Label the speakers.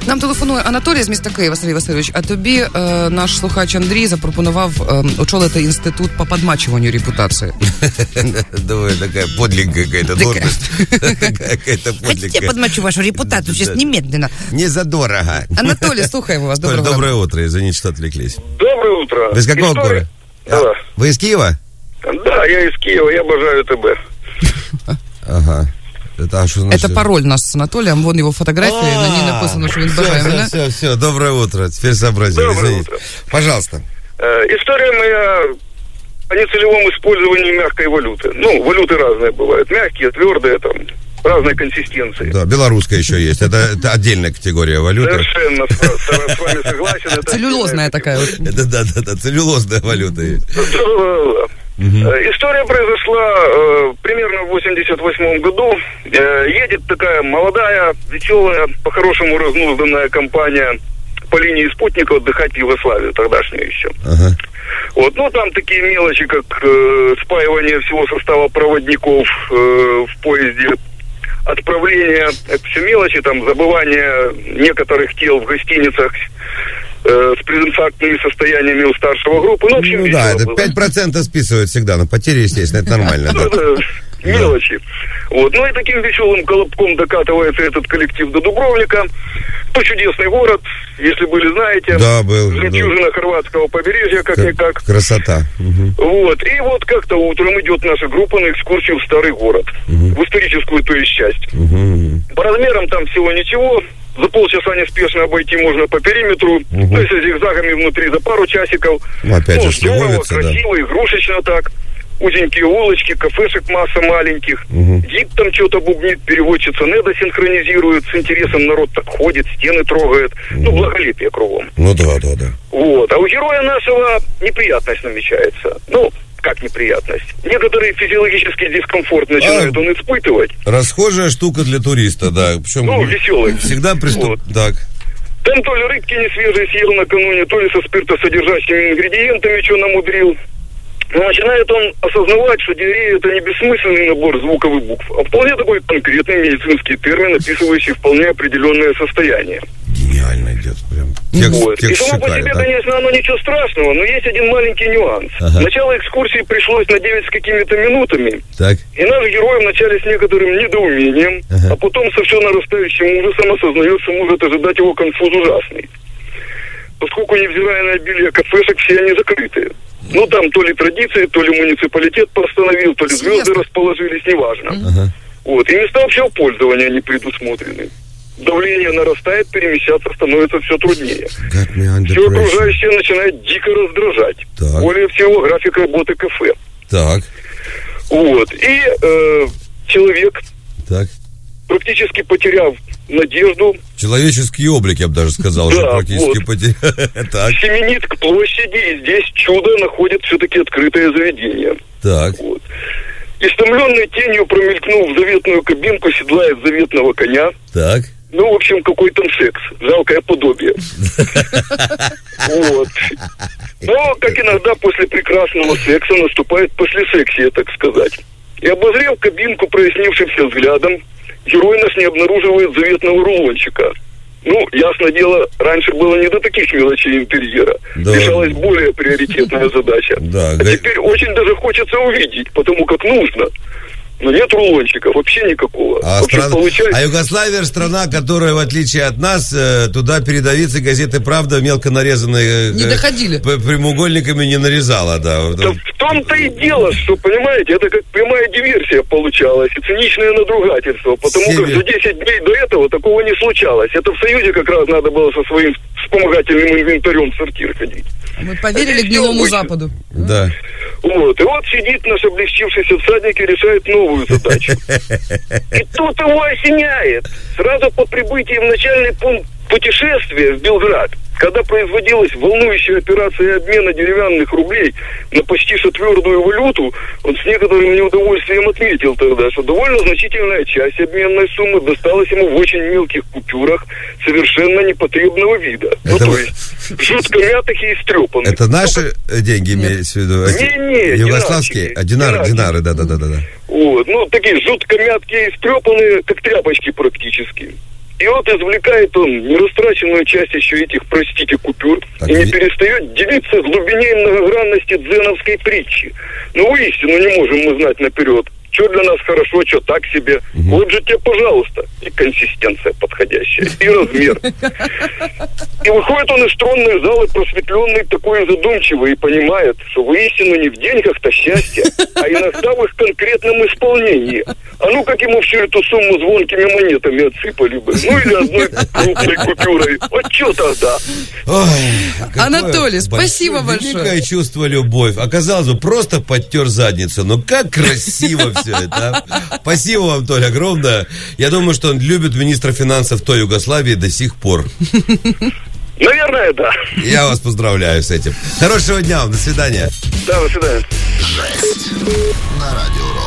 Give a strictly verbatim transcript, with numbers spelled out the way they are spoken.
Speaker 1: Нам телефонує Анатолій з міста Києва, Сергій Васильович, а тобі е, наш слухач Андрій запропонував е, очолити інститут по подмачиванию репутации.
Speaker 2: Давай, такая подленькая какая-то должность. Какая-то подленькая.
Speaker 1: Хотите, подмачу вашу репутацию сейчас немедленно.
Speaker 2: Не задорого.
Speaker 1: Анатолий, слухаем вас.
Speaker 2: Толь, доброе утро, извините, что отвлеклись.
Speaker 3: Доброе утро.
Speaker 2: Вы из какого города?
Speaker 3: Да.
Speaker 2: Вы из Киева?
Speaker 3: Да, я из Киева, я обожаю ТБ.
Speaker 2: Ага. Это, а что значит?
Speaker 1: Это пароль наш с Анатолием, вон его фотография, на ней написано, что он обожаем,
Speaker 2: все,
Speaker 1: да?
Speaker 2: все, все, доброе утро, теперь сообразили,
Speaker 3: Доброе
Speaker 2: извините.
Speaker 3: утро.
Speaker 2: Пожалуйста.
Speaker 3: Э, история моя о нецелевом использовании мягкой валюты. Ну, валюты разные бывают, мягкие, твердые, там, разной консистенции.
Speaker 2: Да, белорусская еще есть, это, это отдельная категория валюты.
Speaker 3: Совершенно с, с, с вами согласен. Это
Speaker 1: целлюлозная такая вот.
Speaker 2: Это, да, да, да, целлюлозная валюта есть.
Speaker 3: Угу. История произошла э, примерно в восемьдесят восьмом году. Э, едет такая молодая, веселая, по-хорошему разнузданная компания по линии спутника отдыхать в Югославию, тогдашнюю еще.
Speaker 2: Ага.
Speaker 3: Вот, ну там такие мелочи, как э, спаивание всего состава проводников э, в поезде, отправление, это все мелочи, там забывание некоторых тел в гостиницах э, с презинфарктными состояниями у старшего группы. Ну, в общем,
Speaker 2: Ну да, это
Speaker 3: было.
Speaker 2: пять процентов списывают всегда, но потери, естественно, это нормально. Да.
Speaker 3: Мелочи. Вот. Ну и таким веселым колобком докатывается этот коллектив до Дубровника. То чудесный город, если были, знаете.
Speaker 2: Да, был.
Speaker 3: Жемчужина да. хорватского побережья, как-никак.
Speaker 2: Красота. Угу.
Speaker 3: Вот. И вот как-то утром идет наша группа на экскурсию в старый город. Угу. В историческую, то есть, часть. Угу. По размерам там всего ничего. За полчаса неспешно обойти можно по периметру. Угу. То есть, с зигзагами внутри за пару часиков.
Speaker 2: Ну, опять
Speaker 3: ну,
Speaker 2: же,
Speaker 3: здорово,
Speaker 2: ловится,
Speaker 3: красиво,
Speaker 2: да.
Speaker 3: игрушечно так. Узенькие улочки, кафешек масса маленьких.
Speaker 2: Угу.
Speaker 3: Гид там что-то бубнит, переводчица Неда синхронизирует. С интересом народ так ходит, стены трогает. Угу. Ну, благолепие кругом.
Speaker 2: Ну да, да, да.
Speaker 3: Вот. А у героя нашего неприятность намечается. Ну, как неприятность? Некоторый физиологический дискомфорт начинает а, он испытывать.
Speaker 2: Расхожая штука для туриста, да. Причем
Speaker 3: ну, веселый.
Speaker 2: Всегда приступ...
Speaker 3: Вот.
Speaker 2: Так.
Speaker 3: Там то ли рыбки не свежие съел накануне, то ли со спиртосодержащими ингредиентами что намудрил. Но начинает он осознавать, что диарея – это не бессмысленный набор звуков и букв, а вполне такой конкретный медицинский термин, описывающий вполне определенное состояние.
Speaker 2: Гениально идет. Прям. Текст,
Speaker 3: вот.
Speaker 2: текст
Speaker 3: И само по себе,
Speaker 2: да?
Speaker 3: конечно, оно ничего страшного, но есть один маленький нюанс. Ага. Начало экскурсии пришлось на девять с какими-то минутами.
Speaker 2: Так.
Speaker 3: И наш герой вначале с некоторым недоумением, ага. а потом со все нарастающим ужасом осознает, что может ожидать его конфуз ужасный. Поскольку, невзирая на обилие кафешек, все они закрыты. Ну, там то ли традиции, то ли муниципалитет постановил, то ли звезды расположились, неважно. Ага. Вот. И места общего пользования не предусмотрены. Давление нарастает, перемещаться становится все труднее. Все окружающее начинает дико раздражать. Так. Более всего, график работы кафе.
Speaker 2: Так.
Speaker 3: Вот. И э, человек,
Speaker 2: так.
Speaker 3: практически потеряв надежду.
Speaker 2: Человеческий облик, я бы даже сказал,
Speaker 3: да,
Speaker 2: что практически
Speaker 3: вот.
Speaker 2: потерял.
Speaker 3: Семенит к площади, и здесь чудо находит все-таки открытое заведение.
Speaker 2: Так.
Speaker 3: Вот. Истомленной тенью промелькнув в заветную кабинку, седлает заветного коня.
Speaker 2: Так.
Speaker 3: Ну, в общем, какой там секс. Жалкое подобие. Вот. Но, как иногда после прекрасного секса наступает послесексие, так сказать. И обозрев кабинку прояснившимся взглядом, герой наш не обнаруживает заветного рулончика. Ну, ясно дело, раньше было не до таких мелочей интерьера. Да. Решалась более приоритетная задача.
Speaker 2: Да,
Speaker 3: а
Speaker 2: га...
Speaker 3: теперь очень даже хочется увидеть, потому как нужно. Но нет рулончиков, вообще никакого.
Speaker 2: А,
Speaker 3: общем,
Speaker 2: стран...
Speaker 3: получается...
Speaker 2: а Югославия страна, которая, в отличие от нас, туда передовицы газеты «Правда» мелко нарезанные...
Speaker 1: Не доходили.
Speaker 2: Прямоугольниками не нарезала, да.
Speaker 3: Да в том-то и дело, что, понимаете, это как прямая диверсия получалась, и циничное надругательство, потому Семя... как за десять дней до этого такого не случалось. Это в Союзе как раз надо было со своим вспомогательным инвентарем в сортир ходить.
Speaker 1: Мы поверили гнилому Западу.
Speaker 2: Да.
Speaker 3: Вот. И вот сидит наш облегчившийся всадник и решает новую задачу. И тут его осеняет. Сразу по прибытии в начальный пункт путешествия в Белград, когда производилась волнующая операция обмена деревянных рублей на почти что твердую валюту, он с некоторым неудовольствием отметил тогда, что довольно значительная часть обменной суммы досталась ему в очень мелких купюрах совершенно непотребного вида. Это... Ну, то есть, жутко мятых и истрепанных.
Speaker 2: Это наши ну, деньги, имеется в виду?
Speaker 3: Не-не,
Speaker 2: югославские? А, динары, динары, да-да-да.
Speaker 3: Вот, ну, такие жутко мяткие и истрепанные, как тряпочки практически. И вот извлекает он нерастраченную часть еще этих, простите, купюр, так и не ви... перестает делиться глубине и многогранности дзеновской притчи. Ну, истину не можем мы знать наперед. Что для нас хорошо, что так себе. Угу. Вот же тебе, пожалуйста, и консистенция подходящая, и размер. И выходит он из тронной залы просветленный, такой задумчивый, и понимает, что воистину не в деньгах-то счастье, а иногда в их конкретном исполнении. А ну как ему всю эту сумму звонкими монетами отсыпали бы. Ну или одной крупной купюрой. Вот что тогда?
Speaker 1: Ой, Анатолий, спасибо большое.
Speaker 2: Великое чувство любовь. Оказалось бы, просто подтер задницу. Но как красиво все это. Спасибо вам, Толя, огромное. Я думаю, что он любит министра финансов той Югославии до сих пор.
Speaker 3: Наверное, да.
Speaker 2: Я вас поздравляю с этим. Хорошего дня вам. До свидания.
Speaker 3: Да, до свидания.
Speaker 4: Жесть. На радио